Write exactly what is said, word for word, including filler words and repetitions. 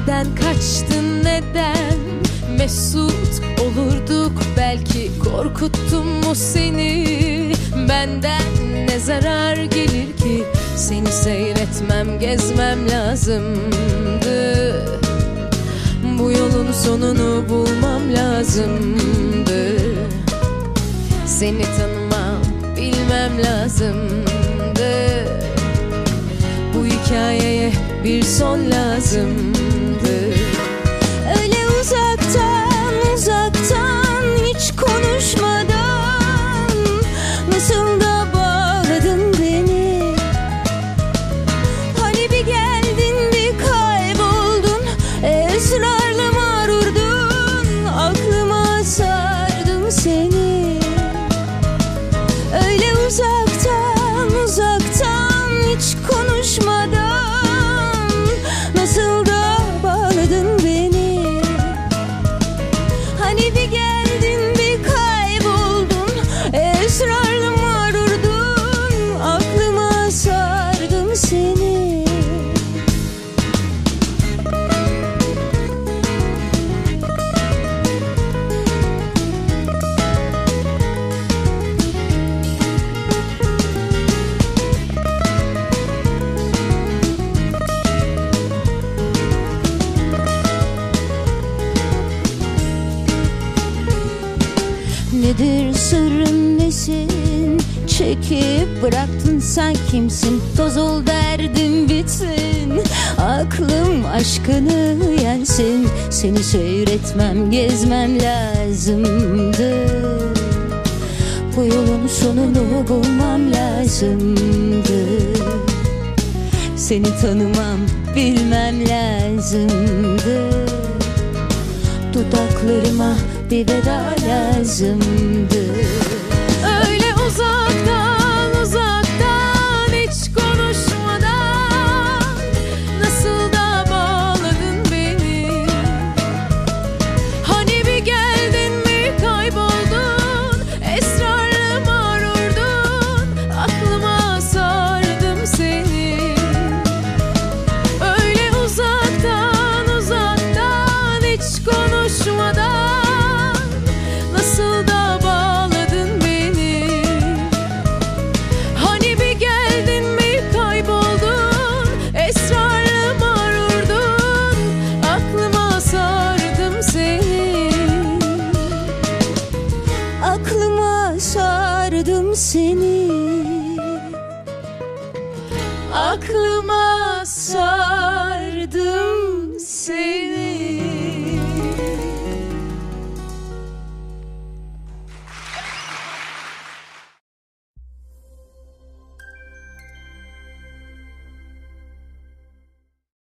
Neden kaçtın, neden? Mesut olurduk belki, korkuttum mu seni? Benden ne zarar gelir ki? Seni seyretmem, gezmem lazımdı. Bu yolun sonunu bulmam lazımdı. Seni tanımam, bilmem lazımdı. Bu hikayeye bir son lazımdı. Öyle uzaktan uzaktan, hiç konuşmadan nasıl da bağladın beni. Hani bir geldin bir kayboldun, esrarla mağrurdun, aklıma sardım seni. Öyle uzaktan uzaktan, hiç konuşmadan nasıl da bağladın beni. Hani bir geldin bir kayboldun, esrarla mağrurdun, aklıma sardım seni. Nedir sırrın, nesin? Çekip bıraktın, sen kimsin? Toz ol derdim bitsin, aklım aşkını yensin. Seni seyretmem, gezmem lazımdı. Bu yolun sonunu bulmam lazımdı. Seni tanımam, bilmem lazımdı. Dudaklarıma bir veda lazımdı. Öyle uzaktan uzaktan, hiç konuşmadan nasıl da bağladın beni. Hani bir geldin mi kayboldun, esrarla mağrurdun, aklıma sardım seni. Öyle uzaktan uzaktan, hiç konuşmadan nasıl da bağladın beni. Hani bir geldin mi kayboldun, esrarla mağrurdun, aklıma sardım seni. Aklıma sardım seni. Aklıma sardım